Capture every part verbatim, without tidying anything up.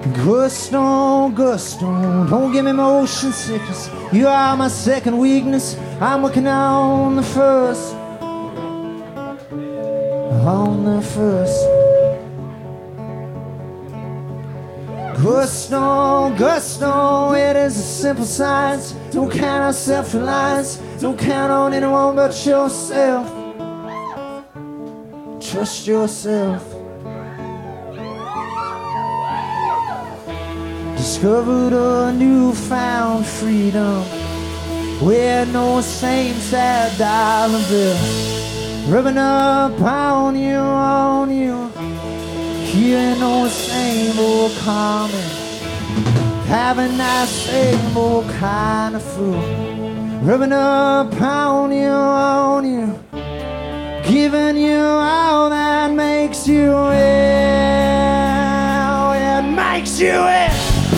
Gusto, gusto, don't give me motion sickness. You are my second weakness. I'm working on the first. On the first. Gusto, gusto, it is a simple science. Don't count on self-reliance. Don't count on anyone but yourself. Trust yourself. Discovered a newfound freedom where no same sad dollar bill rubbing up on you, on you. Hearing no same old comment, having that same old kind of fool rubbing up on you, on you. Giving you all that makes you ill, it makes you ill.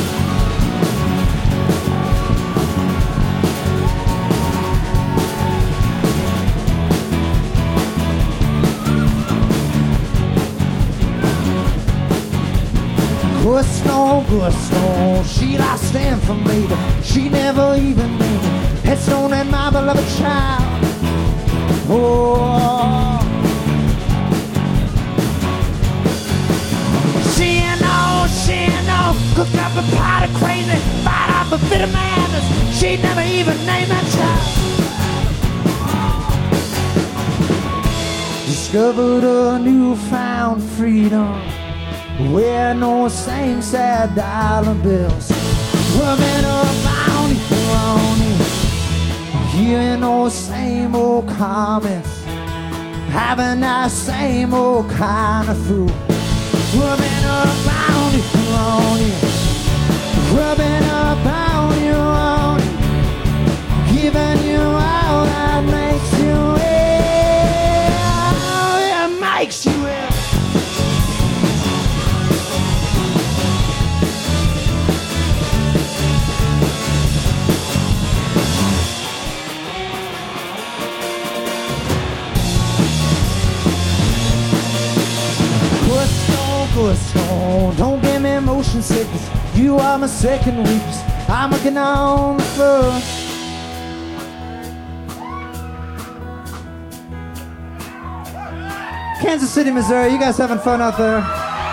Gusto, gusto, she lost information. She never even made it. Headstone and my beloved child. Oh, she know, she know, cook up a pot of crazy, fight off a bit of madness. She never even named that child. Discovered a newfound freedom where no same sad dollar bills rubbing up on you, on you. Hearing those same old comments, having that same old kind of food rubbing up on you, on you. Rubbing up on you, on you. Giving you all that makes you ill, it makes you ill. Gusto, don't give me motion sickness. You are my second weakness. I'm working on the first. Kansas City, Missouri, you guys having fun out there?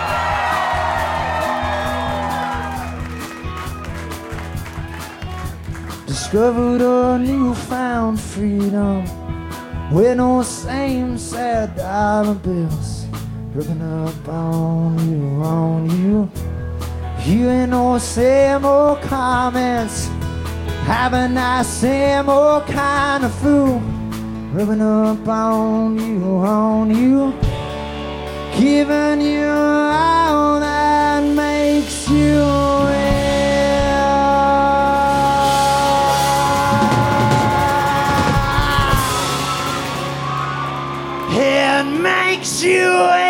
Discovered a newfound freedom with no same sad dollar bills rubbing up on you, on you. Hearing those same old comments, having that same old kind of fool rubbing up on you, on you. Giving you all that makes you ill. It makes you ill.